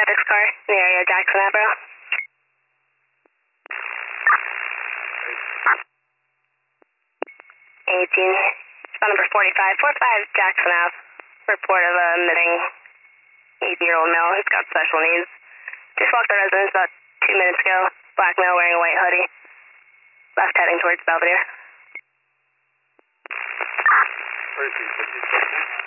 Patrick's car in the area of Jackson Ave. 18. Spot number 45. 45 Jackson Ave. Report of a missing 8-year-old male who's got special needs. Just walked the residence about 2 minutes ago. Black male wearing a white hoodie. Left heading towards Belvedere.